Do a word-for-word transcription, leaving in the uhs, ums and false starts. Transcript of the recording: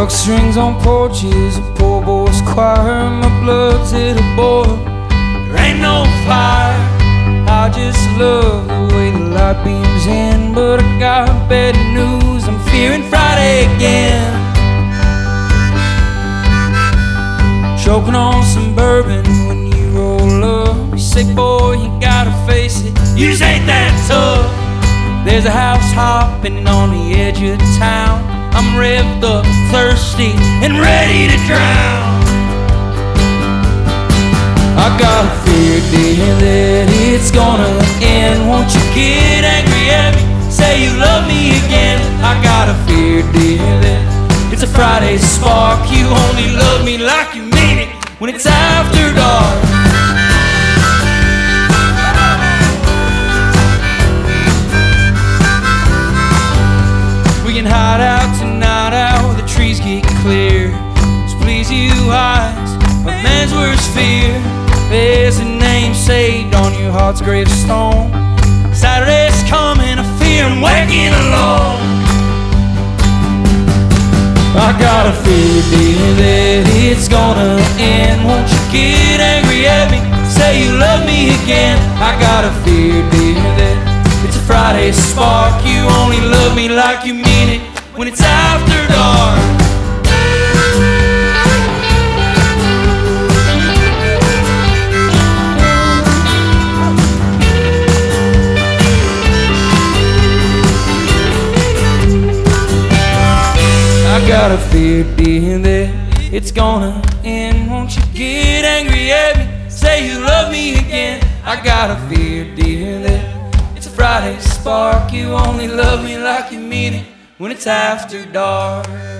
Silk strings on porches, a poor boy's choir. My blood's at a boil, there ain't no fire. I just love the way the light beams in. But I got bad news, I'm fearing Friday again. Choking on some bourbon when you roll up. You say, boy, you gotta face it, you just ain't that tough. There's a house hopping on the edge of town. I'm revved up, thirsty, and ready to drown. I got a fear, dear, that it's gonna end. Won't you get angry at me, say you love me again? I got a fear, dear, that it's a Friday spark. You only love me like you mean it when it's after dark. We can hide out tonight out where the trees get clear. Just please you eyes, a man's worst fear. There's a name saved on your heart's gravestone. Saturday's coming, I fear I'm waking alone. I got a fear, dear, that it's gonna end. Won't you get angry at me, say you love me again? I got a fear, dear, that it's a Friday spark. You only love me like you mean it when it's after dark. I got a fear, dear, that it's gonna end. Won't you get angry at me, say you love me again? I got a fear, dear, that it's a Friday spark. You only love me like you mean it when it's after dark.